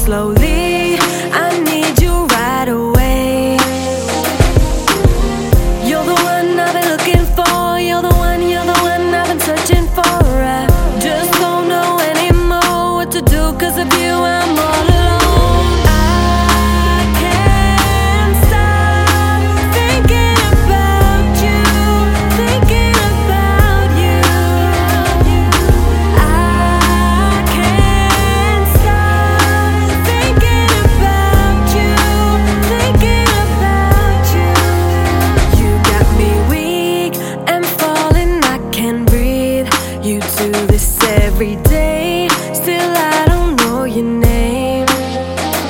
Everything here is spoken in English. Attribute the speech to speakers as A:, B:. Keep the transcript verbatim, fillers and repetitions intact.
A: slowly. I need you right away. You're the one I've been looking for. You're the one, you're the one I've been searching for. I just don't know anymore what to do, 'cause of you I'm all alone.